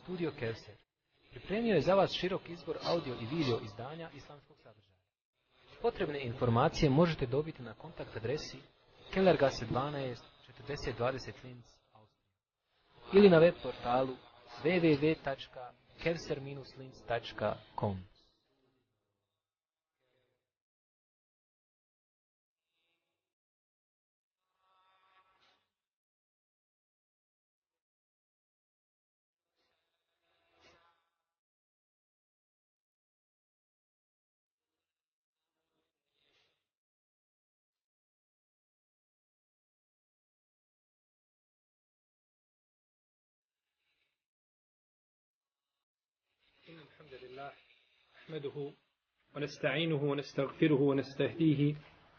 Studio Kevser pripremio je za vas širok izbor audio i video izdanja islamskog sadržaja. Potrebne informacije možete dobiti na kontakt adresi Kellergasse 12 4020 Linz, Austrija, ili na web portalu www.kevser-linz.com. الحمد لله نحمده ونستعينه ونستغفره ونستهديه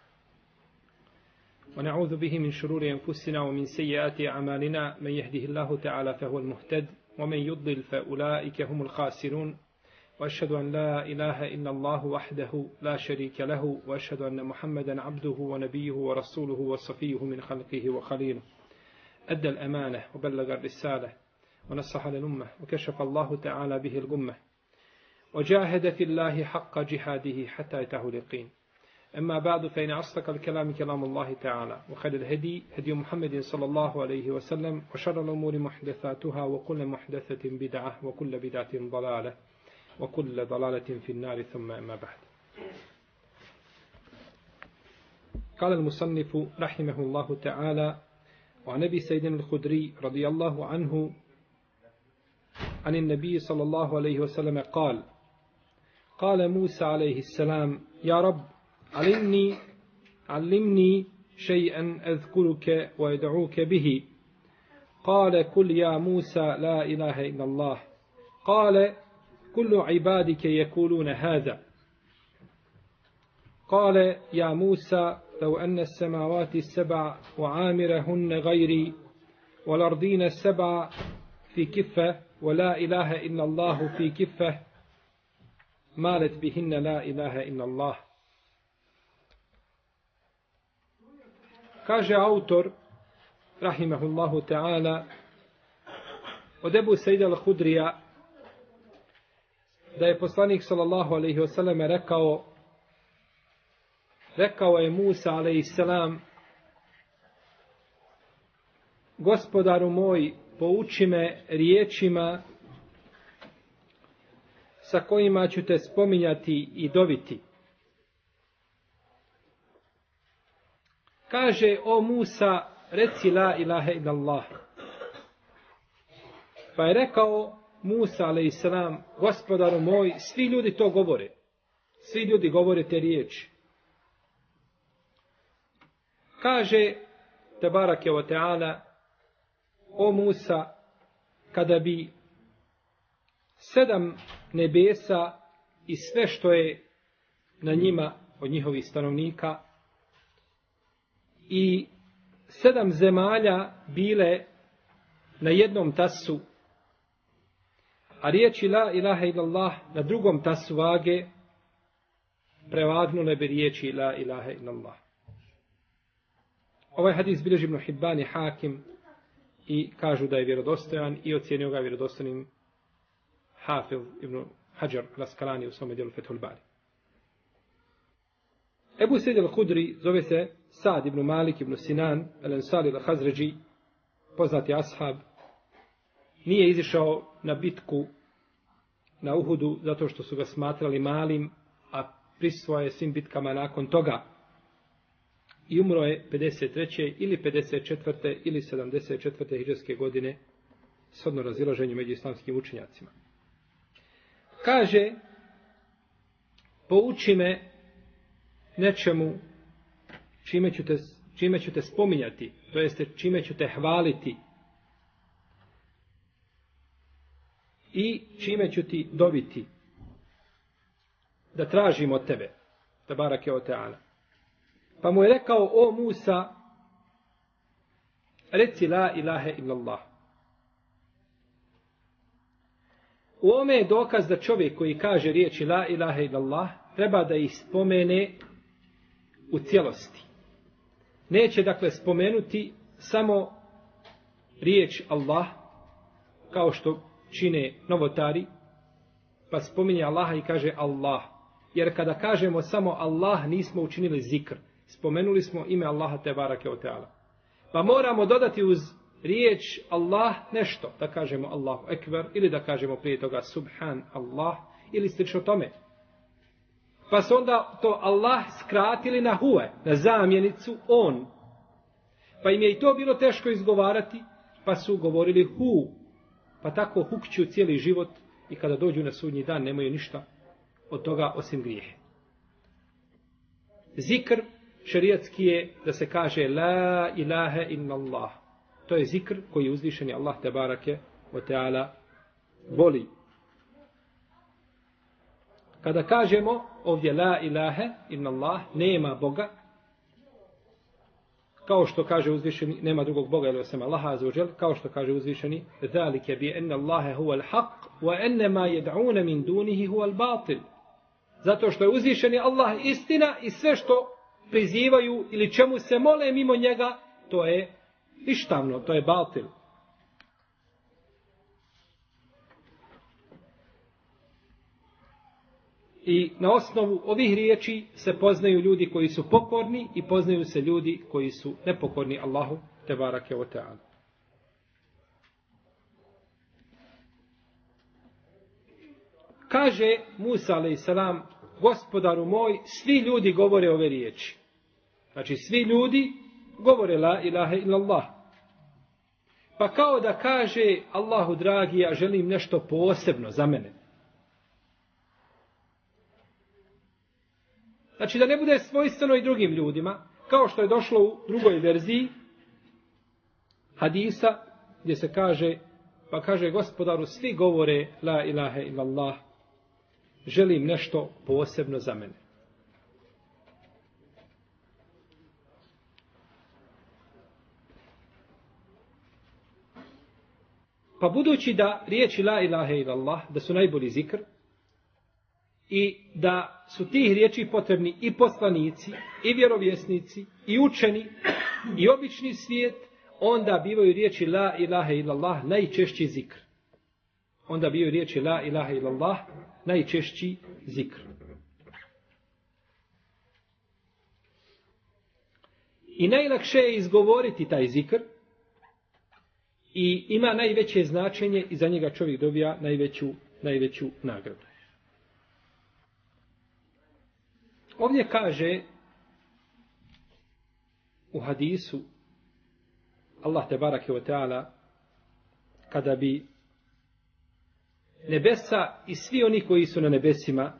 ونعوذ به من شرور أنفسنا ومن سيئات أعمالنا من يهده الله تعالى فهو المهتد ومن يضلل فأولئك هم الخاسرون وأشهد أن لا إله إلا الله وحده لا شريك له وأشهد أن محمدا عبده ونبيه ورسوله وصفيه من خلقه وخليله أدى الأمانة وبلغ الرسالة ونصح للأمة وكشف الله تعالى به الغمة وجاهد في الله حق جهاده حتى أتاه اليقين. أما بعد فإن أصدق الكلام كلام الله تعالى وخير الهدي هدي محمد صلى الله عليه وسلم وشر الأمور محدثاتها وكل محدثة بدعة وكل بدعة ضلالة وكل ضلالة في النار ثم أما بعد. قال المصنف رحمه الله تعالى وعن أبي سيد الخدري رضي الله عنه عن النبي صلى الله عليه وسلم قال موسى عليه السلام يا رب علمني شيئا أذكرك ويدعوك به. قال قل يا موسى لا إله إلا الله. قال كل عبادك يقولون هذا. قال يا موسى لو أن السماوات السبع وعامرهن غيري والأرضين السبع في كفة ولا إله إلا الله في كفة مالت بهن لا إله إلا الله. Kaže autor rahimahullahu ta'ala od Ebu Sejda al-Hudrija da je poslanik sallallahu alaihi wasallam rekao je Musa alaihi salam: Gospodaru moj, pouči me riječima sa kojima ću te spominjati i doviti. Kaže: o Musa, reci la ilaha illallah. Pa je rekao Musa a.s. Gospodaru moj, svi ljudi to govore. Svi ljudi govore te riječi. Kaže Tebarake wa ta'ala: o Musa, kada bi 7 nebesa i sve što je na njima od njihovih stanovnika i 7 zemalja bile na jednom tasu, a riječi la ilaha illallah na drugom tasu vage, prevagnule bi riječi la ilaha illallah. Ovaj hadis bilježi Ibn Hibban i Hakim i kažu da je vjerodostojan i ocjenio ga vjerodostojnim Hafiz ibn Hajar al-Asqalani u svome djelu Fethul Bari. Ebu Sejid al-Hudri zove se Sad ibn Malik ibn Sinan al-Ansari al-Hazređi, poznati ashab. Nije izišao na bitku na Uhudu zato što su ga smatrali malim, a prisustvovao je svim bitkama nakon toga. I umro je 53. ili 54. ili 74. hidžrske godine, shodno razilaženju među islamskim učenjacima. Kaže: pouči me nečemu čime ću te spominjati, to jeste čime ću te hvaliti i čime ću ti dobiti, da tražim od tebe, Tebarake wa ta'ala. Pa mu je rekao: o Musa, reci la ilaha illallah. U ome je dokaz da čovjek koji kaže riječi la ilaha illallah treba da ih spomene u cijelosti. Neće dakle spomenuti samo riječ Allah, kao što čine novotari, pa spominje Allaha i kaže Allah. Jer kada kažemo samo Allah, nismo učinili zikr. Spomenuli smo ime Allaha tebarake o teala. Pa moramo dodati uz riječ Allah nešto. Da kažemo Allahu ekber, ili da kažemo prije toga Subhan Allah, ili slično tome. Pa su onda to Allah skratili na huve, na zamjenicu on. Pa im je i to bilo teško izgovarati, pa su govorili hu. Pa tako hukću cijeli život i kada dođu na sudnji dan nemaju ništa od toga osim grijehe. Zikr šerijatski je da se kaže la ilaha illallah. To je zikr koji je uzvišeni Allah tebarake o teala voli. Kada kažemo ovdje la ilaha illallah, nema Boga, kao što kaže uzvišeni, nema drugog Boga ili osim Allaha azza wa džel, kao što kaže uzvišeni, zalike bi enna Allahe huwa al-haq, wa enne ma jed'une min dunihi huwa al-batil. Zato što je uzvišeni Allah istina i sve što prizivaju ili čemu se mole mimo njega, to je ništavno, to je batil. I na osnovu ovih riječi se poznaju ljudi koji su pokorni i poznaju se ljudi koji su nepokorni Allahu tebarake o teala. Kaže Musa a.s. Gospodaru moj, svi ljudi govore ove riječi. Znači svi ljudi govore la ilaha illallah. Pa kao da kaže Allahu dragi, ja želim nešto posebno za mene. Znači da ne bude svojstveno i drugim ljudima, kao što je došlo u drugoj verziji hadisa, gdje se kaže, pa kaže Gospodaru, svi govore la ilaha illallah, želim nešto posebno za mene. Pa budući da riječi la ilaha illallah, da su najbolji zikr, i da su tih riječi potrebni i poslanici, i vjerovjesnici, i učeni, i obični svijet, onda bivaju riječi la ilaha illallah najčešći zikr. Onda bivaju riječi la ilaha illallah najčešći zikr. I najlakše je izgovoriti taj zikr i ima najveće značenje i za njega čovjek dobija najveću nagradu. Ovdje kaže u hadisu Allah tebarake ve taala, kada bi nebesa i svi oni koji su na nebesima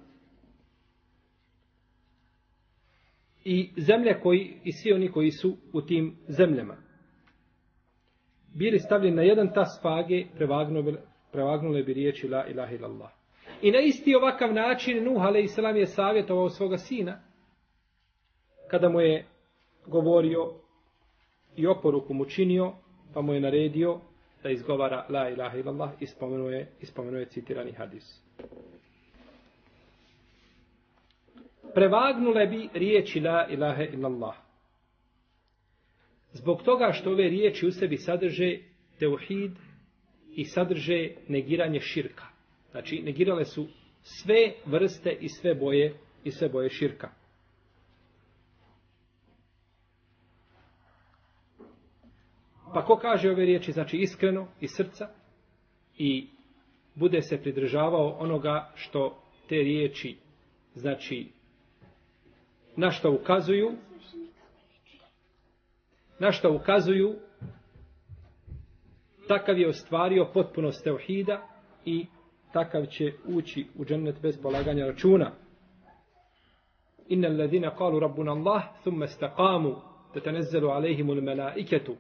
i zemlje i svi oni koji su u tim zemljama bili stavljeni na jedan tas fage, prevagnule bi riječi la ilaha illallah. I na isti ovakav način Nuh a.s. je savjetovao svoga sina kada mu je govorio i oporuku mu činio, pa mu je naredio da izgovara la ilaha illallah i spomenuo je citirani hadis. Prevagnule bi riječi la ilaha illallah. Zbog toga što ove riječi u sebi sadrže teuhid i sadrže negiranje širka. Znači, negirale su sve vrste i sve boje širka. Pa ko kaže ove riječi, znači iskreno, iz srca, i bude se pridržavao onoga što te riječi, znači, na što ukazuju, takav je ostvario potpunost teuhida i takav će ući u džennet bez polaganja računa. Innal ladina qalu rabbuna Allah thumma istaqamu tatanazzalu alejhimul malaiketu.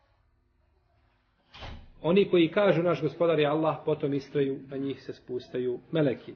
Oni koji kažu naš gospodar je Allah, potom istraju, na njih se spustaju meleki.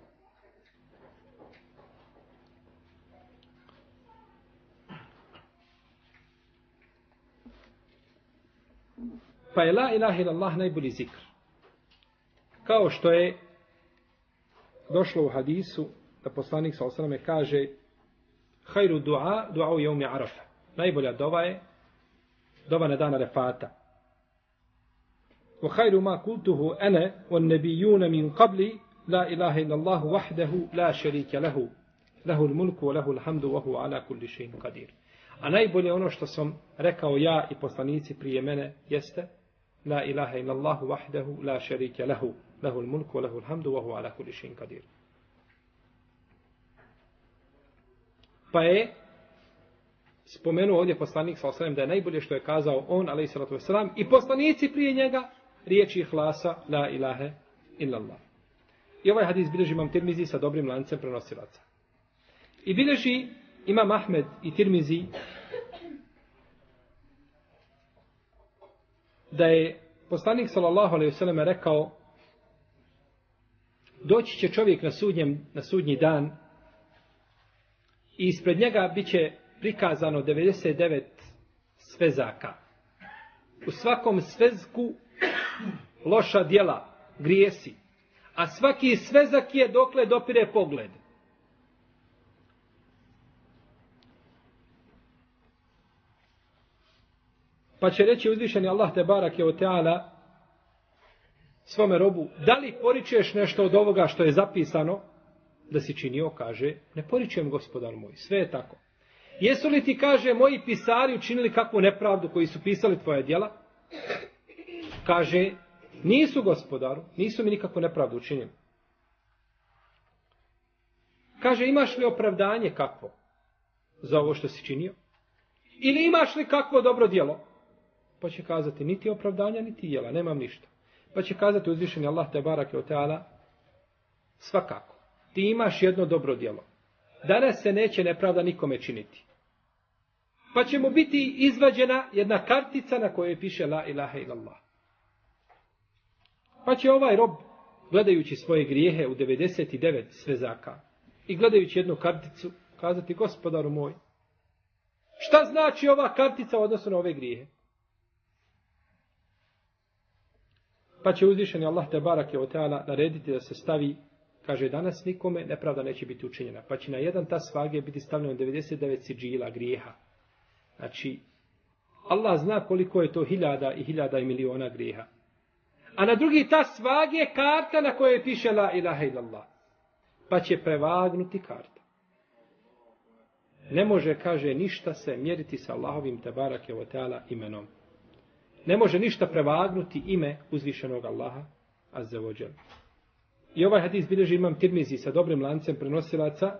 Pa je la ilaha illallah najbolji zikr. Kao što je došlo u hadisu da poslanik sallallahu alejhi ve sellem kaže hajru du'a yawmi Arafa. Najbolja dova je dova na dan Arefata. وَخَيْرُ مَا قُلْتُهُ أَنَا وَالنَّبِيُّونَ مِنْ قَبْلِ لَا إِلَهَ إِلَّا اللَّهُ وَحْدَهُ لَا شَرِيكَ لَهُ لَهُ الْمُلْكُ وَلَهُ الْحَمْدُ وَهُوَ عَلَى كُلِّ شَيْءٍ قَدِيرٌ. A najbolje ono što sam rekao ja i poslanici prije mene jeste La ilaha illallahu wahdahu la sharika lahu lahul mulku wa lahul hamdu wa huwa ala kulli shay'in qadir. Pa je spomenuo ovdje poslanik sallallahu alejhi ve sellem da je najbolje što je kazao on alejhi salatu vesselam i poslanici prije njega riječi ihlasa la ilaha illallah. I ovaj hadis bilježi Imam Tirmizi sa dobrim lancem prenosilaca. I bilježi Imam Ahmed i Tirmizi da je poslanik sallallahu alejhi ve sellem rekao doći će čovjek na sudnji dan i ispred njega biće prikazano 99 svezaka. U svakom svezku loša djela, grijesi. A svaki svezak je dokle dopire pogled. Pa će reći uzvišeni Allah te barake o teala svome robu, da li poričeš nešto od ovoga što je zapisano da si činio? Kaže, ne poričujem gospodar moj, sve je tako. Jesu li ti, kaže, moji pisari učinili kakvu nepravdu koji su pisali tvoja djela? Kaže, nisu gospodaru, nisu mi nikakvu nepravdu učinili. Kaže, imaš li opravdanje kakvo za ovo što si činio? Ili imaš li kakvo dobro djelo? Pa će kazati, niti opravdanja, niti djela, nemam ništa. Pa će kazati uzvišeni Allah te barake o teala, svakako, ti imaš jedno dobro djelo. Danas se neće nepravda nikome činiti. Pa će mu biti izvađena jedna kartica na kojoj piše la ilaha illallah. Pa će ovaj rob, gledajući svoje grijehe u 99 svezaka i gledajući jednu karticu, kazati, gospodaru moj, šta znači ova kartica u odnosu na ove grijehe? Pa će uzvišeni Allah te barake o teala narediti da se stavi, kaže, danas nikome nepravda neće biti učinjena. Pa će na jedan tas vage biti stavljeno 99 sidžila grijeha. Znači, Allah zna koliko je to hiljada i miliona grijeha. A na drugi tas vage karta na kojoj piše la ilaha illallah. Pa će prevagnuti karta. Ne može, kaže, ništa se mjeriti sa Allahovim te barake o teala imenom. Ne može ništa prevagnuti ime uzvišenog Allaha azza wa džel. I ovaj hadis bilježi Imam Tirmizi sa dobrim lancem prenosilaca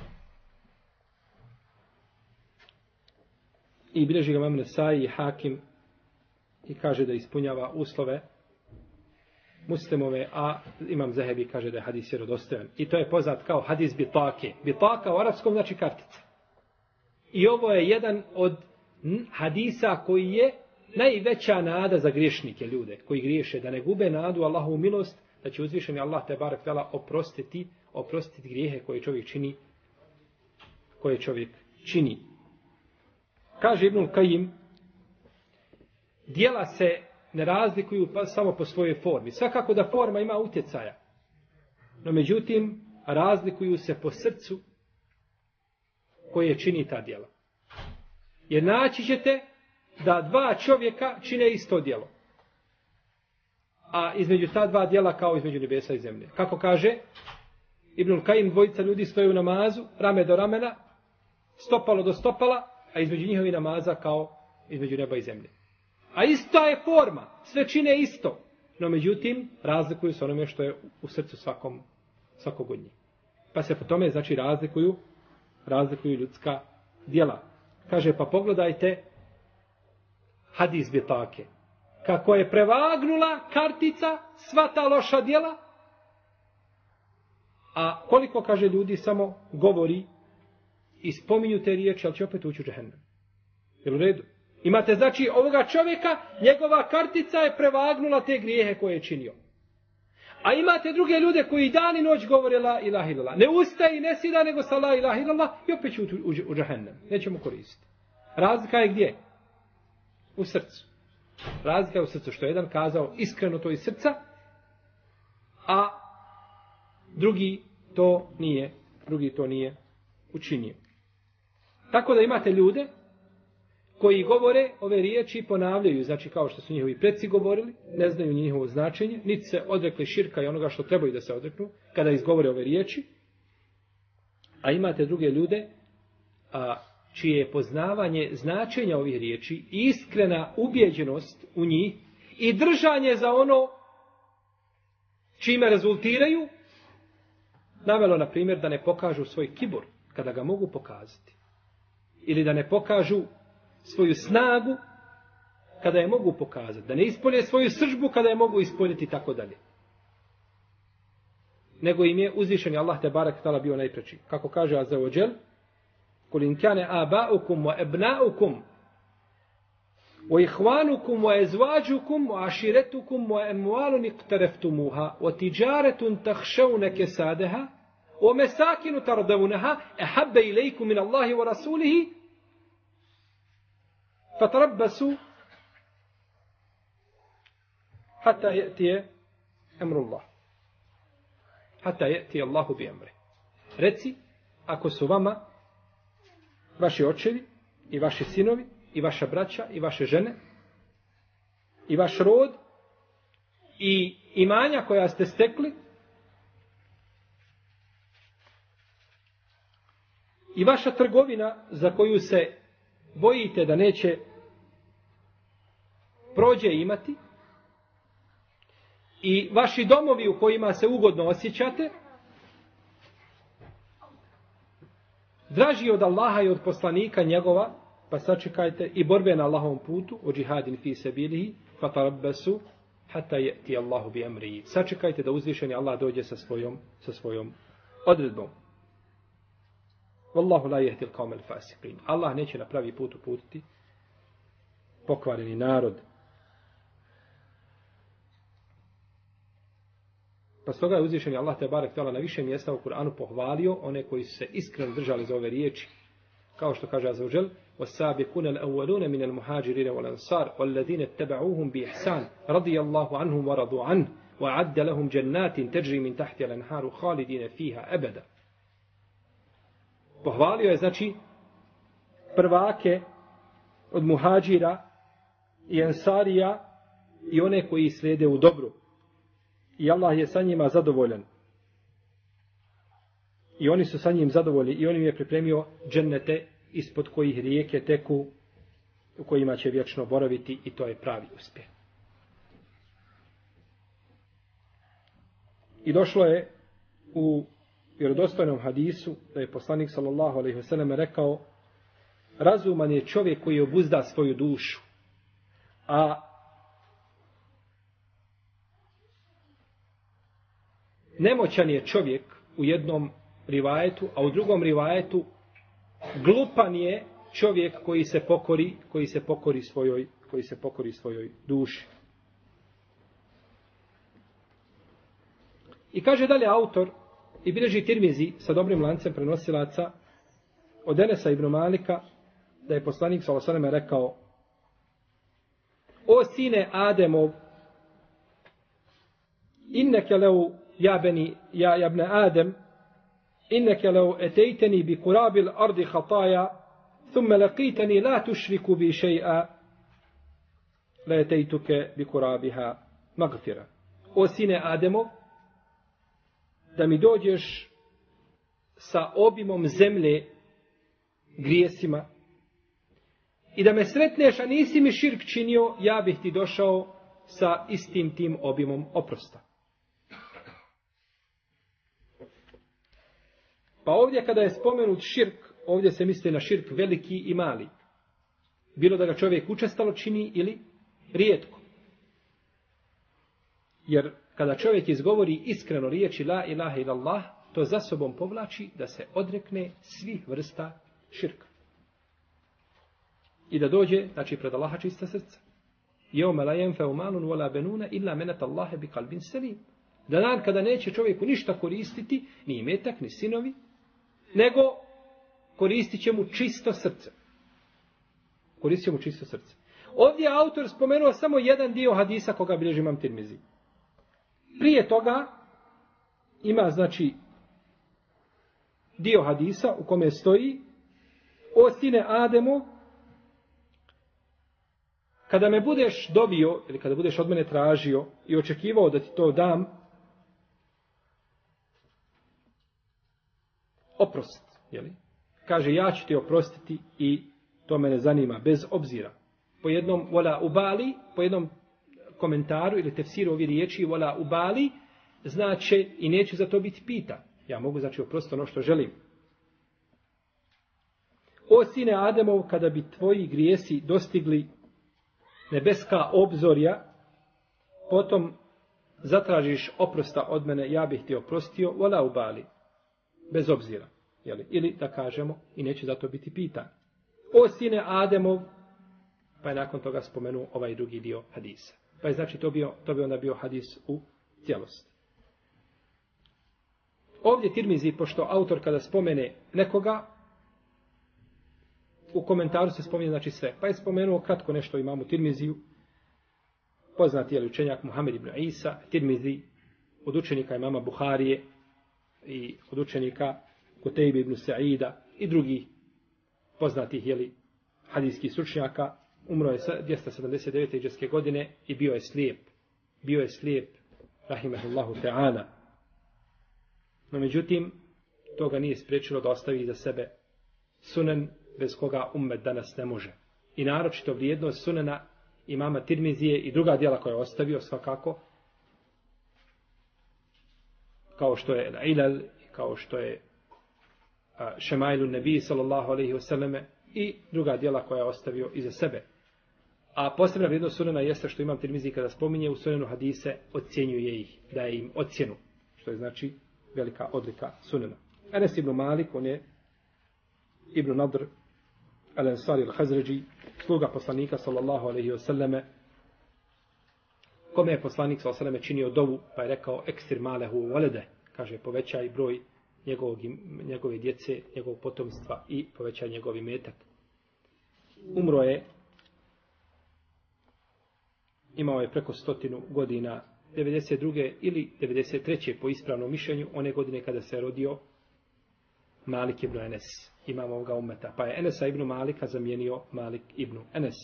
i bilježi ga Imam Nesai i Hakim i kaže da ispunjava uslove muslimove, a Imam Zahebi kaže da je hadis vjerodostojan. I to je poznat kao hadis bitake. Bitaka u arapskom znači kartica. I ovo je jedan od hadisa koji je najveća nada za griješnike, ljude koji griješe, da ne gube nadu Allahovu milost, da će uzvišeni Allah te barek tela oprostiti grijehe koje čovjek čini. Kaže Ibnul Kajim, djela se ne razlikuju samo po svojoj formi. Svakako da forma ima utjecaja. No međutim, razlikuju se po srcu koje čini ta djela. Jer naći ćete da dva čovjeka čine isto djelo. A između ta dva djela kao između nebesa i zemlje. Kako kaže Ibnul Kajim, dvojica ljudi stoje u namazu, rame do ramena, stopalo do stopala, a između njihovi namaza kao između neba i zemlje. A ista je forma, sve čine isto. No međutim, razlikuju se onome što je u srcu svakog od njih. Pa se po tome, znači, razlikuju ljudska djela. Kaže, pa pogledajte hadis bitake. Kako je prevagnula kartica sva ta loša djela, a koliko, kaže, ljudi samo govori i spominju te riječi, ali će opet ući u džehennem. Jel u redu? Imate, znači, ovoga čovjeka, njegova kartica je prevagnula te grijehe koje je činio. A imate druge ljude koji dan i noć govore la ilaha illallah. Ne ustaje i ne sida, nego sa la ilaha illallah i opet će u džehennem. Nećemo koristiti. Razlika je gdje? U srcu. Razlika je u srcu, što je jedan kazao iskreno to iz srca, a drugi to nije učinio. Tako da imate ljude koji govore ove riječi i ponavljaju, znači kao što su njihovi preci govorili, ne znaju njihovo značenje, niti se odrekli širka i onoga što trebaju da se odreknu, kada izgovore ove riječi. A imate druge ljude, čije je poznavanje značenja ovih riječi, iskrena ubjeđenost u njih i držanje za ono čime rezultiraju, navelo, na primjer, da ne pokažu svoj kibur, kada ga mogu pokazati. Ili da ne pokažu svoju snagu, kada je mogu pokazati. Da ne ispolje svoju sržbu, kada je mogu ispoljiti, tako dalje. Nego im je uzvišeni Allah te barek tala bio najpreči. Kako kaže Azza wa Jal, Kul in kane aba'ukum wa ebna'ukum wa ihwanukum wa ezvađukum wa aširetukum wa emualun iqtareftumuha wa tijaretun tahšavne kesadeha wa mesakinu tardavunaha ehabbe ilaikum min Allahi wa rasulihi fatarabbasu hatta ya'tiya amrullah. Hatta ya'ti Allahu bi amri. Reci, ako su vama vaši očevi i vaši sinovi i vaša braća i vaše žene i vaš rod i imanja koja ste stekli i vaša trgovina za koju se bojite da neće prođe imati i vaši domovi u kojima se ugodno osjećate, draži od Allaha i od poslanika njegova, pa sačekajte, i borbe na Allahovom putu, o džihadin fi sabilihi, fatarabbasu hatta ya'ti Allahu bi amrihi. Sačekajte da uzvišeni Allah dođe sa svojom odredbom. Wallahu la yahdi al-qawma al-fasiqin. Allah neće na pravi put uputiti pokvareni narod. Pa stoga je uzvišeni Allah te barek tala na više mjesta u Kur'anu pohvalio one koji su se iskreno držali za ove riječi. Kao što kaže Azza wa Jal, وَالسَّابِقُونَ الْأَوَّلُونَ مِنَ الْمُهَاجِرِينَ وَالْأَنصَارِ وَالَّذِينَ اتَّبَعُوهُمْ بِإِحْسَانٍ رَضِيَ اللَّهُ عَنْهُمْ وَرَضُوا عَنْهُ وَأَعَدَّ لَهُمْ جَنَّاتٍ تَجْرِي مِنْ تَحْتِهَا الْأَنْهَارُ خَالِدِينَ فِيهَا أَبَدًا. Pohvalio je, znači, prvake od muhađira i ensarija i one koji slijede u dobru. I Allah je sa njima zadovoljan. I oni su sa njim zadovoljni i on im je pripremio džennete ispod kojih rijeke teku, u kojima će vječno boraviti, i to je pravi uspjeh. I došlo je u vjerodostojnom hadisu da je poslanik sallallahu alejhi ve sellem rekao: razuman je čovjek koji obuzda svoju dušu, a nemoćan je čovjek u jednom rivajetu, a u drugom rivajetu glupan je čovjek koji se pokori svojoj duši. I kaže dalje autor, i bilježi Tirmizi sa dobrim lancem prenosilaca od Enesa ibn Malika, da je poslanik sallallahu alejhi ve sellem rekao: o sine Ademov, inneke leu ja ibn Adem, inneke leu etejteni bi kurabil ardi hataja, thumme laqitani la tušriku bi še'a, la etejtuke bi kurabiha magfira. O sine Ademov, da mi dođeš sa obimom zemlje grijesima i da me sretneš, a nisi mi širk činio, ja bih ti došao sa istim tim obimom oprosta. Pa ovdje kada je spomenut širk, ovdje se misli na širk veliki i mali. Bilo da ga čovjek učestalo čini ili rijetko. Jer kada čovjek izgovori iskreno riječi la ilaha illallah, to za sobom povlači da se odrekne svih vrsta širka. I da dođe, znači, pred Allaha čista srca. Jevme la jenfeu malun wala benuna illa menet Allahe bi kalbin selim. Da dan kada neće čovjeku ništa koristiti, ni imetak, ni sinovi, nego koristit će mu čisto srce. Koristit će mu čisto srce. Ovdje je autor spomenuo samo jedan dio hadisa koga bilježi Imam Tirmizi. Prije toga ima, znači, dio hadisa u kome stoji: o sine Ademo, kada me budeš dobio, ili kada budeš od mene tražio i očekivao da ti to dam, oprost, jeli? Kaže, ja ću ti oprostiti i to mene zanima, bez obzira. Po jednom vola ubali, po jednom komentaru ili tefsiru ovi riječi vola ubali, znači i neću za to biti pitan. Ja mogu znači oprostiti ono što želim. O sine Ademov, kada bi tvoji grijesi dostigli nebeska obzorja, potom zatražiš oprosta od mene, ja bih ti oprostio, vola ubali, bez obzira. Jeli? Ili da kažemo, i neće zato biti pitan. O sine Ademov, pa je nakon toga spomenuo ovaj drugi dio hadisa. Pa je znači to bi onda bio hadis u cijelosti. Ovdje Tirmizi, pošto autor kada spomene nekoga, u komentaru se spominje znači sve. Pa je spomenuo kratko nešto imamu Tirmiziju, poznati je učenjak Muhammed ibn Isa, Tirmizi, od učenika imama Buharije i od učenika Kutejbe ibn Sa'ida i drugih poznatih hadijskih stručnjaka. Umro je 279. hidžretske godine i bio je slijep. Bio je slijep, rahimahullahu ta'ala. No međutim, to ga nije spriječilo da ostavi iza sebe sunan bez koga ummet danas ne može. I naročito vrijednost sunana imama Tirmizije i druga djela koja je ostavio svakako, kao što je Ilal, kao što je Šemailu Nebi sallallahu alaihi wasallam i druga djela koja je ostavio iza sebe. A posebna vrijednost sunana jeste što imam Tirmizi kada spominje u sunanu hadise, ocjenjuje ih, daje im ocjenu, što je znači velika odlika sunana. Enes ibn Malik, on je Ibn Nadr al-Ansari al-Hazređi, sluga poslanika sallallahu alaihi wasallam, kome je poslanik sallallahu alaihi wasallam činio dovu, pa je rekao ekstir malehu valede, kaže povećaj broj njegove djece, njegovog potomstva i povećaj njegov imetak. Umro je, imao je preko 100 godina, 92. ili 93. po ispravnom mišljenju, one godine kada se rodio Malik ibn Enes, imam ovoga ummeta. Pa je Enesa ibn Malika zamijenio Malik ibn Enes.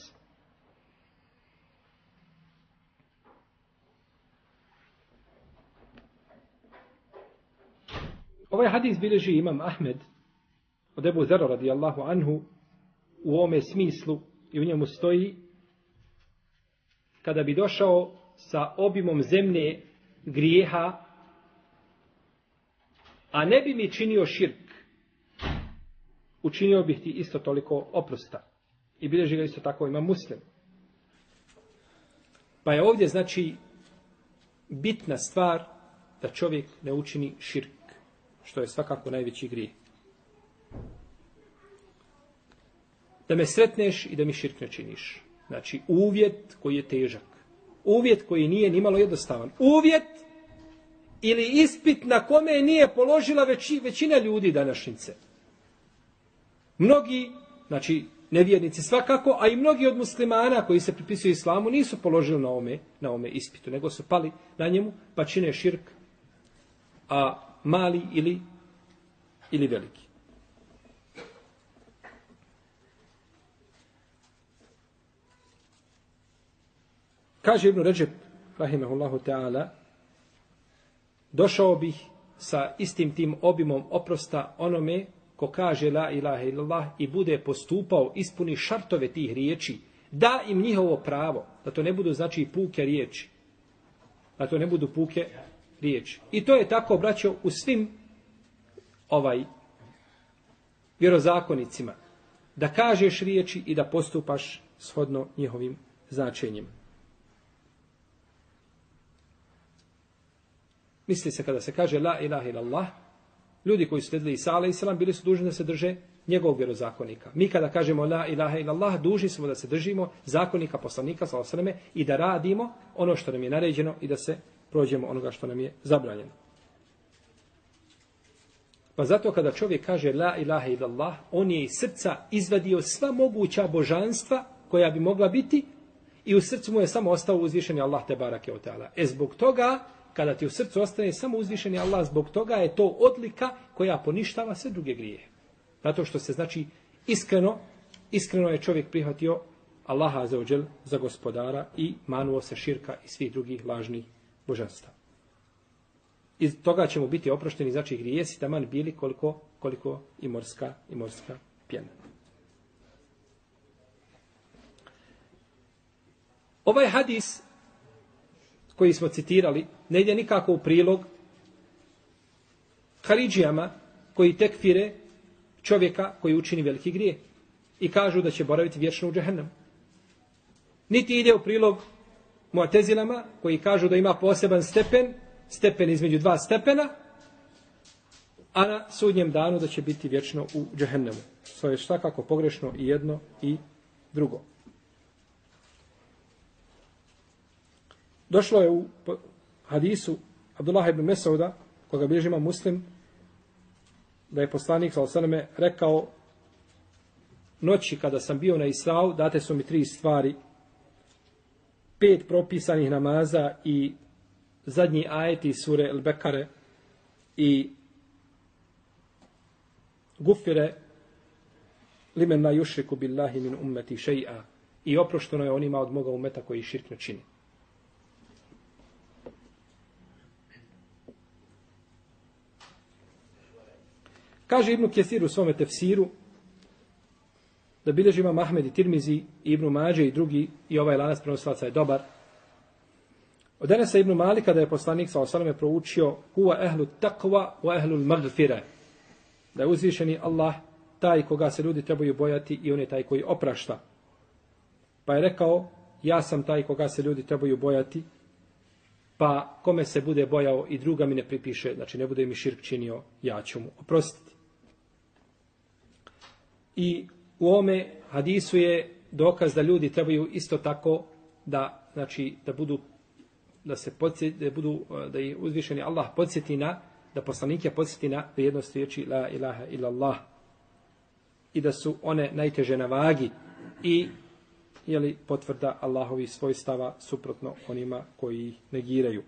Ovaj hadis bilježi imam Ahmed od Ebu Zera radijallahu anhu u ovome smislu i u njemu stoji: kada bi došao sa obimom zemlje grijeha, a ne bi mi činio širk, učinio bih ti isto toliko oprosta. I bilježi ga isto tako ima Muslim. Pa je ovdje znači bitna stvar da čovjek ne učini širk, što je svakako najveći grijeh. Da me sretneš i da mi širk ne činiš. Znači uvjet koji je težak. Uvjet koji nije nimalo jednostavan. Uvjet ili ispit na kome nije položila većina ljudi današnjice. Mnogi, znači nevjernici svakako, a i mnogi od muslimana koji se pripisuju islamu nisu položili na ome ispitu, nego su pali na njemu pa čine širk, a mali ili veliki. Kaže Ibn Ređeb, rahimahullahu ta'ala, došao bih sa istim tim obimom oprosta onome ko kaže la ilaha illallah i bude postupao, ispuni šartove tih riječi, da im njihovo pravo, da to ne budu znači puke riječi. Da to ne budu puke riječi. I to je tako, braćo, u svim vjerozakonicima. Da kažeš riječi i da postupaš shodno njihovim značenjima. Misli se kada se kaže la ilaha illallah, ljudi koji su slijedili Isa alejhiselam bili su dužni da se drže njegovog vjerozakonika. Mi kada kažemo la ilaha illallah, dužni smo da se držimo zakonika poslanika sallallahu alejhi ve selleme i da radimo ono što nam je naređeno i da se prođemo onoga što nam je zabranjeno. Pa zato kada čovjek kaže la ilaha illallah, on je iz srca izvadio sva moguća božanstva koja bi mogla biti i u srcu mu je samo ostao uzvišeni Allah te barake o ta'ala. Zbog toga, kada ti u srcu ostane samo uzvišeni Allah, zbog toga je to odlika koja poništava sve druge grijehe. Zato što se znači iskreno je čovjek prihvatio Allaha azzawajal za gospodara i manuo se širka i svih drugih lažnih božanstava. Iz toga ćemo biti oprošteni, znači grijesi taman bili koliko i morska pjena. Ovaj hadis koji smo citirali ne ide nikako u prilog haridžijama koji tekfire čovjeka koji učini veliki grijeh i kažu da će boraviti vječno u džehennemu. Niti ide u prilog mu'tezilama koji kažu da ima poseban stepen između dva stepena, a na sudnjem danu da će biti vječno u džehennemu. To je svakako pogrešno i jedno i drugo. Došlo je u hadisu Abdullah ibn Mesauda, koga bilježi Imam Muslim, da je poslanik sallallahu alejhi ve selleme rekao: noći kada sam bio na Israu, date su mi 3 stvari: 5 propisanih namaza i zadnji ajeti sure El-Bekare i gufire limen la yushriku billahi min ummeti še'a, i oprošteno je onima od moga umeta koji širk ne čini. Kaže Ibn Kesir u svome tefsiru da bilježi Imam Ahmed i Tirmizi i Ibn Mađe i drugi, i ovaj lanac prenosilaca je dobar. Od Enesa ibn Malika da je poslanik sallallahu alejhi ve sellem proučio huwa ehlu taqwa wa ehlu al-maghfira, da je uzvišeni Allah taj koga se ljudi trebaju bojati i on je taj koji oprašta. Pa je rekao: ja sam taj koga se ljudi trebaju bojati, pa kome se bude bojao i druga mi ne pripiše, znači ne bude mi širk činio, ja ću mu oprostiti. I u ovome hadisu je dokaz da ljudi trebaju isto tako da, znači, da je uzvišeni Allah podsjeti da poslanike podsjeti na vrijednost riječi la ilaha illallah i da su one najteže na vagi i potvrda Allahovi svojstava suprotno onima koji ih negiraju.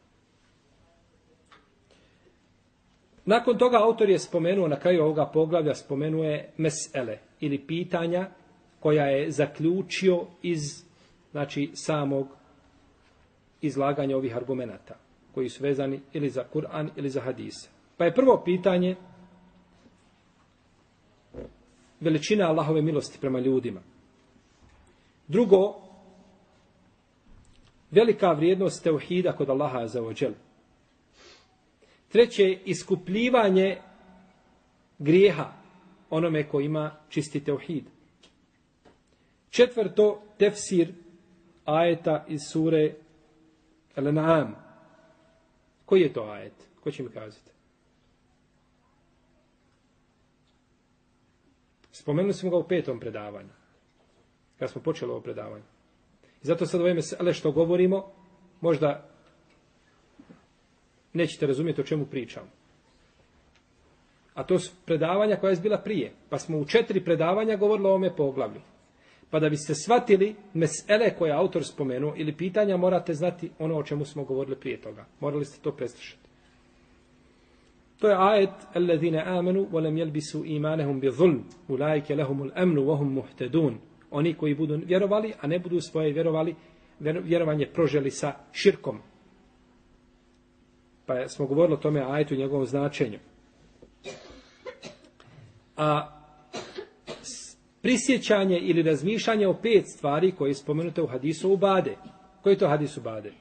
Nakon toga autor je spomenuo, na kraju ovoga poglavlja spomenuje mesele ili pitanja koja je zaključio iz, znači, samog izlaganja ovih argumenata koji su vezani ili za Kur'an ili za hadise. Pa je prvo pitanje veličina Allahove milosti prema ljudima. Drugo, velika vrijednost tauhida kod Allaha azza wa džel. Treće, iskupljivanje grijeha onome ko ima čisti tauhid. Četvrto, tefsir ajeta iz sure Al-An'am. Koji je to ajet? Ko će mi kazati? Spomenuli smo ga u 5. predavanju. Kad smo počeli ovo predavanje. I zato sad ove mesele što govorimo, možda nećete razumjeti o čemu pričam. A to su predavanja koja je bila prije. Pa smo u 4 predavanja govorili o ovome poglavlju. Pa da biste shvatili mesele koje je autor spomenuo ili pitanja, morate znati ono o čemu smo govorili prije toga. Morali ste to preslušati. To je ajet alladhina amanu wa lam yalbisu imanahum bi zulm ulaika lahumul amnu wa hum muhtadun. Oni koji budu vjerovali, a ne budu svoje vjerovanje proželi sa širkom. Pa smo govorili o tome ajetu i njegovom značenju. A prisjećanje ili razmišljanje o 5 stvari koje je spomenute u hadisu Ubade. Koji je to hadis Ubade?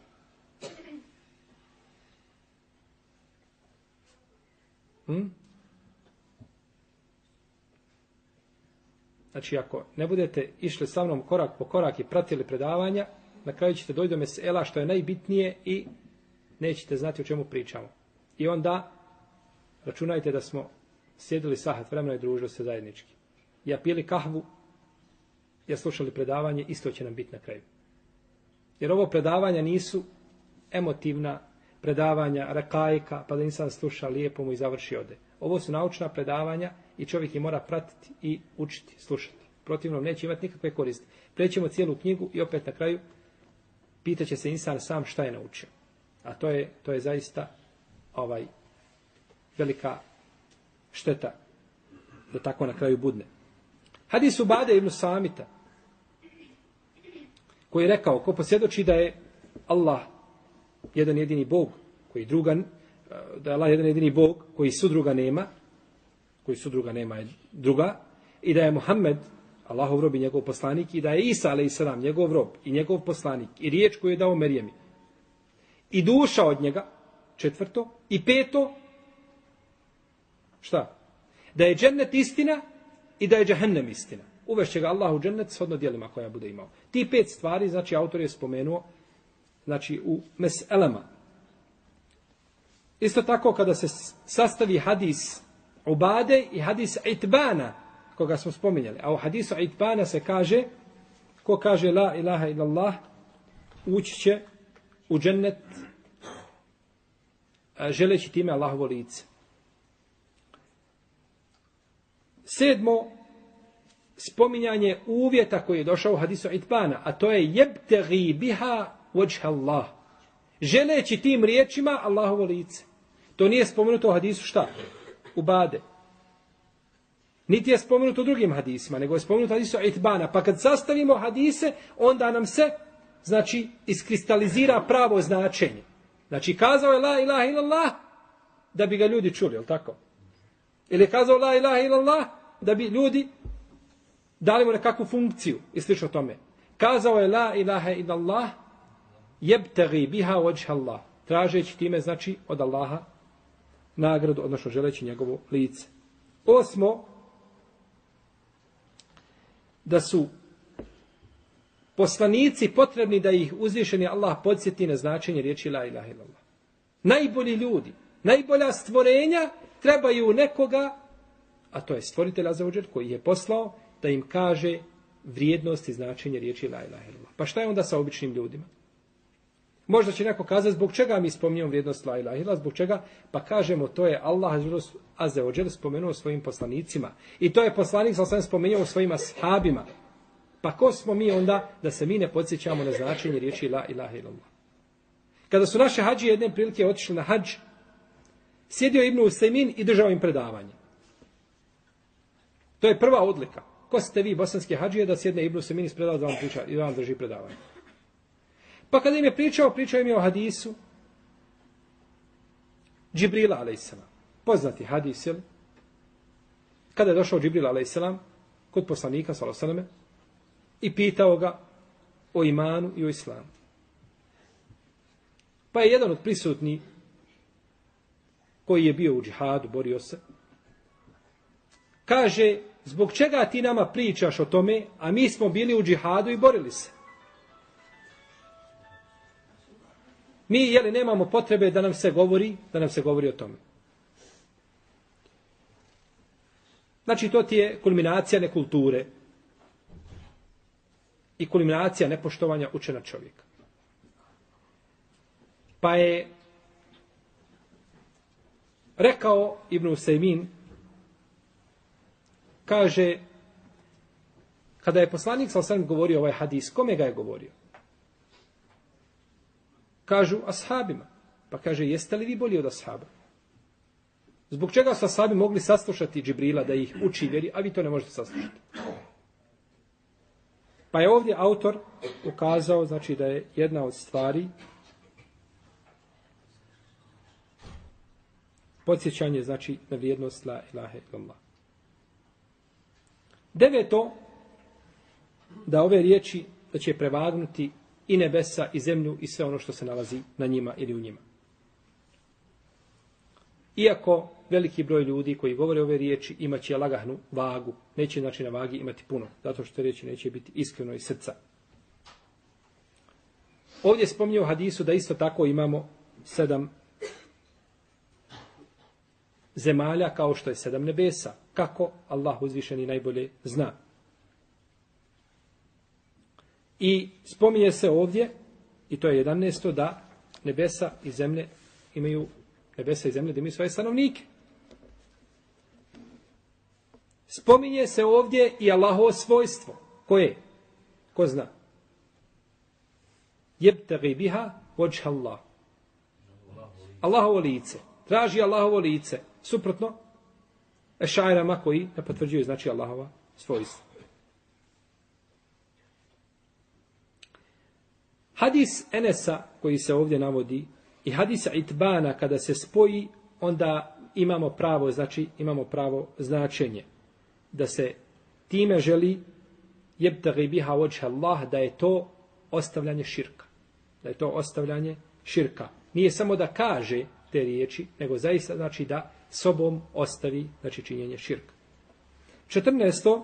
Znači, ako ne budete išli sa mnom korak po korak i pratili predavanja, na kraju ćete doći do mesela što je najbitnije i nećete znati o čemu pričamo. I onda računajte da smo sjedili sahat vremena i družili se zajednički. Ja pili kahvu, ja slušali predavanje, isto će nam biti na kraju. Jer ovo predavanja nisu emotivna predavanja, rekajka, pa da insan sluša lijepo mu i završi ode. Ovo su naučna predavanja i čovjek ih mora pratiti i učiti, slušati. Protivno neće imati nikakve koristi. Prećemo cijelu knjigu i opet na kraju pitaće se insan sam šta je naučio. A to je zaista velika šteta da tako na kraju budne. Hadis Ubade ibn Samita. koji je rekao, ko posvjedoči da je Allah jedan jedini Bog, koji drugan, da je Allah jedan jedini Bog, koji sudruga nema je druga, i da je Muhammed, Allahov rob i njegov poslanik, i da je Isa, a.s. njegov rob i njegov poslanik, i riječ koju je dao Merijemi, i duša od njega, 4. i 5. Šta? Da je džennet istina i da je džehennem istina. Uvešće ga Allah u džennet shodno djelima koja bude imao. Ti 5 stvari, znači, autor je spomenuo, znači, u meselama. Isto tako, kada se sastavi hadis Ubade i hadis Itbana, koga smo spominjali, a u hadisu Itbana se kaže, ko kaže la ilaha illallah, ući će u džennet želeći time Allahovo lice. 7. spominjanje uvjeta koji je došao u hadisu Itbana, a to je jebtegi biha vajha Allah. Želeći tim riječima Allahovo lice. To nije spomenuto u hadisu šta? Ubade. Niti je spomenuto u drugim hadisima, nego je spomenuto u hadisu Itbana. Pa kad sastavimo hadise, onda nam se, znači, iskristalizira pravo značenje. Znači, kazao je la ilaha illallah da bi ga ljudi čuli, je li tako? Ili je kazao la ilaha illallah da bi ljudi dali mu nekakvu funkciju i slično tome. Kazao je la ilaha illallah jebtegi biha vajha Allah. Tražeći time, znači, od Allaha nagradu, odnosno želeći njegovo lice. 8. da su poslanici potrebni da ih uzvišeni Allah podsjeti na značenje riječi la ilaha illallah. Najbolji ljudi, najbolja stvorenja trebaju nekoga, a to je stvoritelj Azza wa Džel, koji je poslao da im kaže vrijednost i značenje riječi la ilaha illallah. Pa šta je onda sa običnim ljudima? Možda će neko kazati zbog čega mi spominjamo vrijednost la ilaha illallah, zbog čega? Pa kažemo to je Allah Azza wa Džel spomenuo svojim poslanicima. I to je poslanik sam spomenuo svojim ashabima. Pa ko smo mi onda da se mi ne podsjećamo na značenje riječi la ilaha illallah? Kada su naše hadžije jedne prilike otišli na hadž, sjedio Ibn Usejmin i držao im predavanje. To je prva odlika. Ko ste vi, bosanski hadžije, da sjedne Ibn Usejmin ispredava da vam priča i da vam drži predavanje? Pa kada im je pričao im je o hadisu Džibrila a.s. Poznati hadis, jel? Kada je došao Džibril a.s. kod poslanika s.a.v. i pitao ga o imanu i o islamu. Pa je jedan od prisutnih koji je bio u džihadu, borio se, kaže, zbog čega ti nama pričaš o tome, a mi smo bili u džihadu i borili se? Mi, jeli, nemamo potrebe da nam se govori o tome. Znači, to ti je kulminacija nekulture i kulminacija nepoštovanja učena čovjeka. Pa je rekao Ibn Usejmin, kaže, kada je poslanik s.a.v. govorio ovaj hadis, kome ga je govorio? Kažu ashabima. Pa kaže, jeste li vi bolji od ashaba? Zbog čega su ashabi mogli saslušati Džibrila da ih uči vjeri, a vi to ne možete saslušati? Pa je ovdje autor ukazao, znači, da je jedna od stvari podsjećanje, znači, na vrijednost la ilaha illallah. 9. da ove riječi da će prevagnuti i nebesa i zemlju i sve ono što se nalazi na njima ili u njima. Iako veliki broj ljudi koji govore ove riječi imaće lagahnu vagu, neće, znači, na vagi imati puno, zato što te riječi neće biti iskreno iz srca. Ovdje spominje u hadisu da isto tako imamo 7 zemalja kao što je 7 nebesa. Kako? Allah uzvišeni najbolje zna. I spominje se ovdje, i to je 11. da nebesa i zemlje imaju da imaju svoje stanovnike. Spominje se ovdje i Allahovo svojstvo. Koje? Ko zna? Jebtagi biha vajha Allah. Allahovo lice. Traži Allahovo lice. Suprotno ešairama koji ne potvrđuju, znači, Allahova svojstva. Hadis Enesa koji se ovdje navodi i hadis Itbana kada se spoji, onda imamo pravo značenje. Da se time želi jebtagi biha vajha Allah, da je to ostavljanje širka. Da je to ostavljanje širka. Nije samo da kaže te riječi, nego zaista znači da sobom ostavi činjenje širka. 14.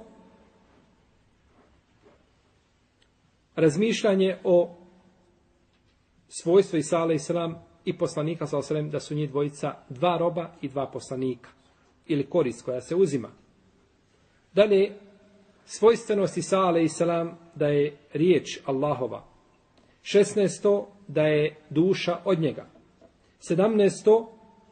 Razmišljanje o svojstvu Isa a.s. i poslanika a.s. da su njih dvojica 2 roba i 2 poslanika. Ili korist koja se uzima. Dalje, svojstvenost Isa a.s. da je riječ Allahova. 16. da je duša od njega. 17.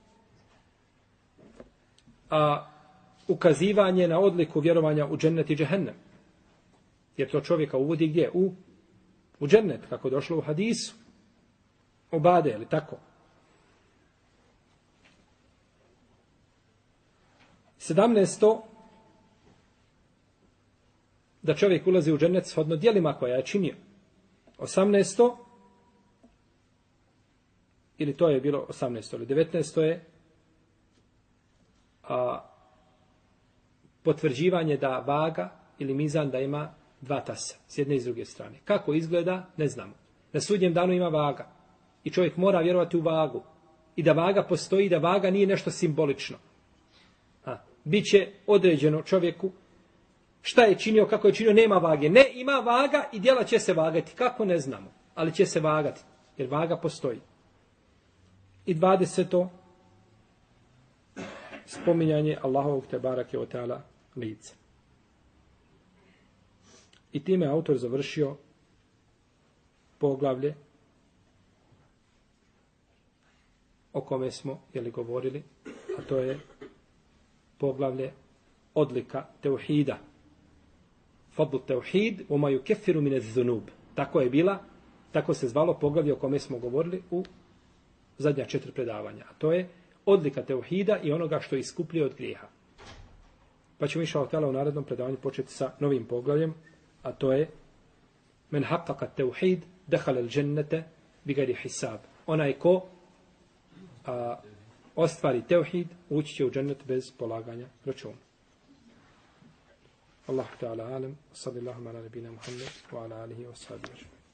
Ukazivanje na odliku vjerovanja u džennet i džehennem. Jer to čovjeka uvodi gdje? U džennet, kako je došlo u hadisu. Obade, ili tako? 17. da čovjek ulazi u džennet shodno djelima koja je činio. 18. ili to je bilo 18. ili 19. je potvrđivanje da vaga ili mizan da ima 2 tasa, s jedne i s druge strane. Kako izgleda, ne znamo. Na sudnjem danu ima vaga i čovjek mora vjerovati u vagu i da vaga postoji, da vaga nije nešto simbolično. Biće određeno čovjeku šta je činio, kako je činio, nema vage. Ne, ima vaga i djela će se vagati. Kako, ne znamo, ali će se vagati, jer vaga postoji. I 20. spominjanje Allahovog tebarake o teala lice. I time autor završio poglavlje o kome smo govorili, a to je poglavlje odlika teuhida. Fadlu teuhid, oma yukeffiru min az-zunub. Tako se zvalo poglavlje o kome smo govorili u zadnja 4 predavanja. A to je odlika teuhida i onoga što iskupljuje od grijeha. Pa ćemo inša Allah u narednom predavanju početi sa novim poglavljem, a to je men haqqaqa teuhid dakhala al-jannata bighairi hisab. Onaj ko ostvari teuhid, ući će u džennet bez polaganja računa. Allahu ta'ala alam, sallallahu ala nabina Muhammed wa ala alihi wa sahbihi.